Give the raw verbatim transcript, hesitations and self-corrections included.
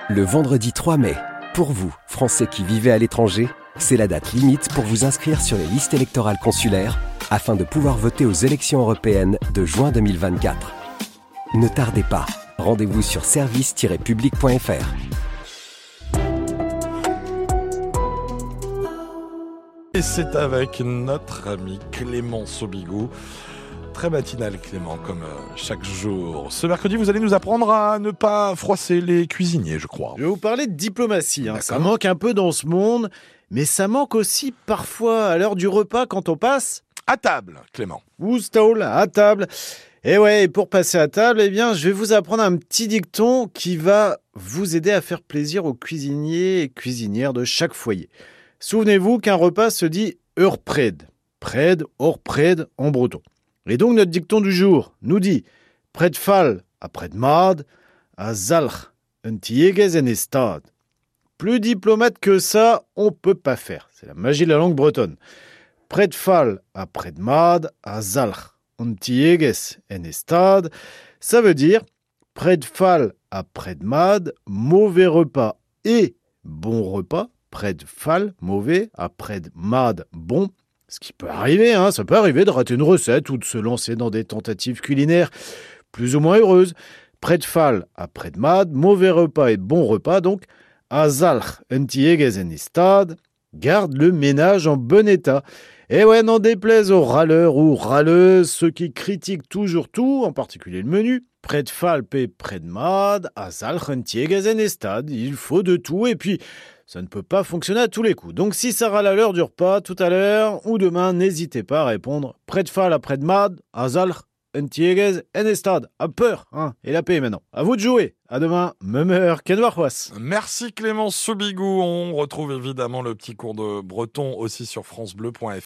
Le vendredi trois mai, pour vous, Français qui vivez à l'étranger, c'est la date limite pour vous inscrire sur les listes électorales consulaires afin de pouvoir voter aux élections européennes de juin deux mille vingt-quatre. Ne tardez pas, rendez-vous sur service tiret public point f r. Et c'est avec notre ami Clément Sobigou. Très matinal, Clément, comme chaque jour. Ce mercredi, vous allez nous apprendre à ne pas froisser les cuisiniers, je crois. Je vais vous parler de diplomatie. Hein. Ça manque un peu dans ce monde, mais ça manque aussi parfois à l'heure du repas quand on passe... À table, Clément. Oustaul, à table. Et ouais, et pour passer à table, eh bien, je vais vous apprendre un petit dicton qui va vous aider à faire plaisir aux cuisiniers et cuisinières de chaque foyer. Souvenez-vous qu'un repas se dit « ur pred ». Pred, or pred en breton. Et donc notre dicton du jour nous dit « pred fal a pred mad, a zalch un tieges en estad ». Plus diplomate que ça, on peut pas faire. C'est la magie de la langue bretonne. « Pred fal a pred mad, a zalch un tieges en estad ». Ça veut dire « pred fal a pred mad, mauvais repas et bon repas ». Pred fal, mauvais, à pred mad, bon. Ce qui peut arriver, hein, ça peut arriver de rater une recette ou de se lancer dans des tentatives culinaires plus ou moins heureuses. Pred fal, à pred mad, mauvais repas et bon repas, donc. A zalch, un tieges en estad, garde le ménage en bon état. Et ouais, n'en déplaise aux râleurs ou râleuses, ceux qui critiquent toujours tout, en particulier le menu. Pred fal pe pred mad, a zalch, un tieges en estad, il faut de tout, et puis... ça ne peut pas fonctionner à tous les coups. Donc si ça râle à l'heure du repas, tout à l'heure ou demain, n'hésitez pas à répondre « Pred fal a pred mad, a zalch, en tieges en estad ». A peur, hein, et la paix maintenant. À vous de jouer. À demain. Memeur, ken warwas. Merci Clément Sobigou. On retrouve évidemment le petit cours de breton aussi sur francebleu point f r.